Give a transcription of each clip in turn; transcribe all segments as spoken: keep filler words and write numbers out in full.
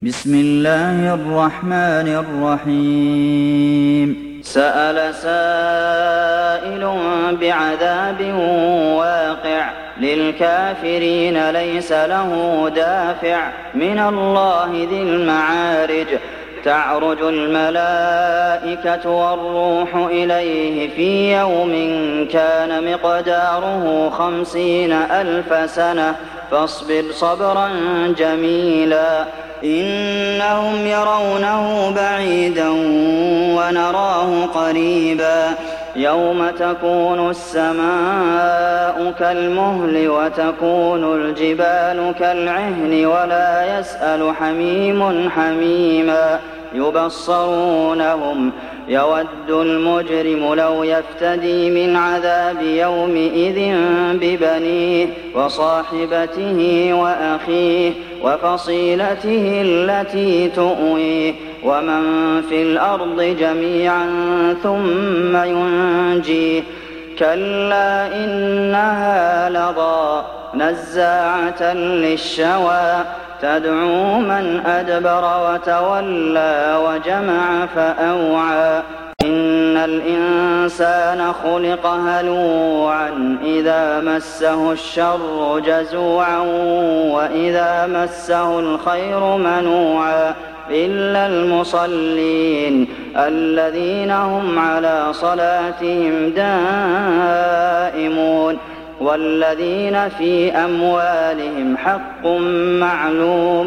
بسم الله الرحمن الرحيم سأل سائل بعذاب واقع للكافرين ليس له دافع من الله ذي المعارج تعرج الملائكة والروح إليه في يوم كان مقداره خمسين ألف سنة فاصبر صبرا جميلا إنهم يرونه بعيدا ونراه قريبا يوم تكون السماء كالمهل وتكون الجبال كالعهن ولا يسأل حميم حميما يبصرونهم يود المجرم لو يفتدي من عذاب يومئذ ببنيه وصاحبته وأخيه وفصيلته التي تؤويه ومن في الأرض جميعا ثم ينجيه كلا إنها لظى نزاعة للشوى تدعو من أدبر وتولى وجمع فأوعى إن الإنسان خلق هلوعا إذا مسه الشر جزوعا وإذا مسه الخير منوعا إلا المصلين الذين هم على صلاتهم دائمون والذين في أموالهم حق معلوم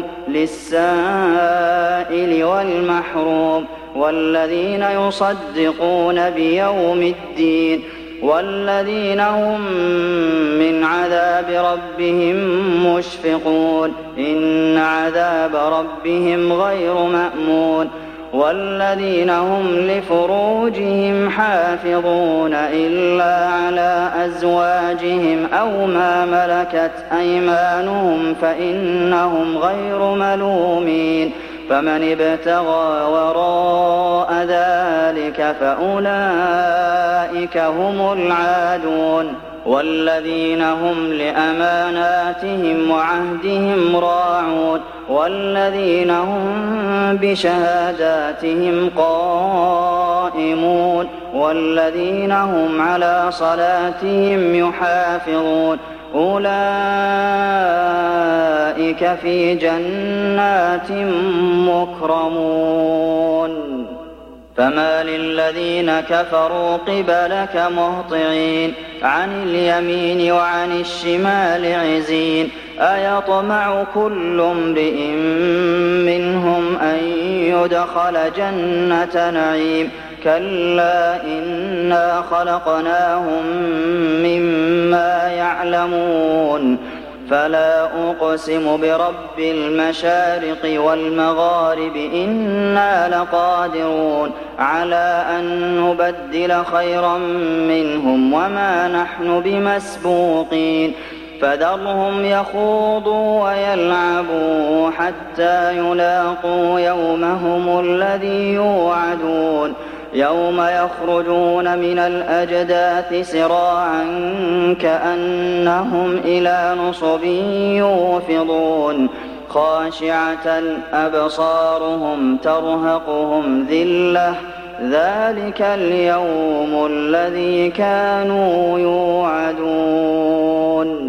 للسائل والمحروم والذين يصدقون بيوم الدين والذين هم من عذاب ربهم مشفقون إن عذاب ربهم غير مأمون والذين هم لفروجهم حافظون إلا على أزواجهم أو ما ملكت أيمانهم فإنهم غير ملومين فمن ابتغى وراء ذلك فأولئك هم العادون والذين هم لأماناتهم وعهدهم راعون والذين هم بشهاداتهم قائمون والذين هم على صلاتهم يحافظون أولئك في جنات مكرمون فما للذين كفروا قبلك مهطعين عن اليمين وعن الشمال عزين أيطمع كل امرئ منهم أن يدخل جنة نعيم كلا إنا خلقناهم مما يعلمون فلا أقسم برب المشارق والمغارب إنا لقادرون على أن نبدل خيرا منهم وما نحن بمسبوقين فذرهم يخوضوا ويلعبوا حتى يلاقوا يومهم الذي يوعدون يوم يخرجون من الأجداث سراعا كأنهم إلى نصب يوفضون خاشعة أبصارهم ترهقهم ذلة ذلك اليوم الذي كانوا يوعدون